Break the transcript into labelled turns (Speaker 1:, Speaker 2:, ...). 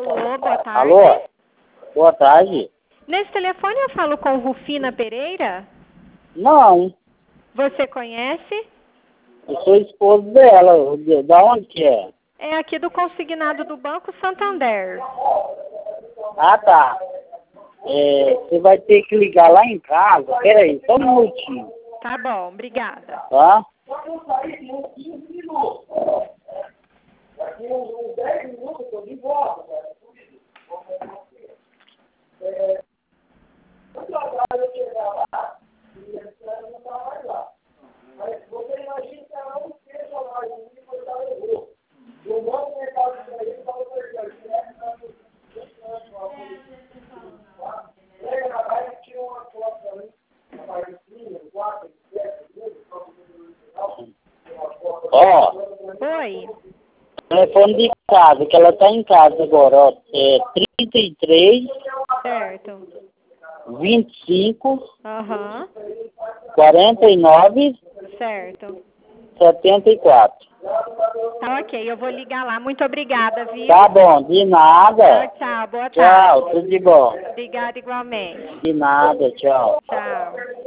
Speaker 1: Alô, boa tarde.
Speaker 2: Alô? Boa tarde.
Speaker 1: Nesse telefone eu falo com Rufina Pereira?
Speaker 2: Não,
Speaker 1: Você conhece?
Speaker 2: eu sou esposo dela. Da onde que é?
Speaker 1: É aqui do consignado do Banco Santander.
Speaker 2: Ah, tá. Você vai ter que ligar lá em casa. Peraí, só um minutinho.
Speaker 1: Tá bom, obrigada.
Speaker 2: Tá? Ó,
Speaker 1: Oi.
Speaker 2: telefone de casa, que ela tá em casa agora, ó. É 33
Speaker 1: Certo.
Speaker 2: 25
Speaker 1: Aham.
Speaker 2: 49
Speaker 1: Certo.
Speaker 2: 74.
Speaker 1: Tá ok, eu vou ligar lá. Muito obrigada, viu?
Speaker 2: Tá bom, de nada.
Speaker 1: Tchau, tchau. Boa
Speaker 2: Tchau,
Speaker 1: tarde.
Speaker 2: tudo de bom.
Speaker 1: Obrigada igualmente.
Speaker 2: De nada, tchau.
Speaker 1: Tchau.